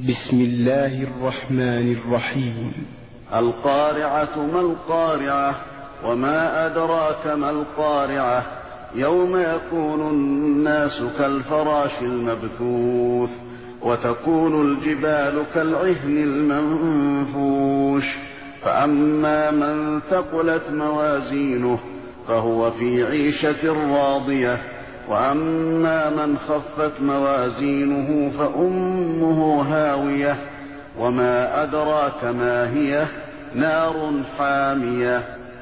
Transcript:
بسم الله الرحمن الرحيم. القارعة ما القارعة وما أدراك ما القارعة يوم يكون الناس كالفراش المبثوث وتكون الجبال كالعهن المنفوش فأما من ثقلت موازينه فهو في عيشة راضية وأما من خفت موازينه فأمه هاوية وما أدراك ما هي نار حامية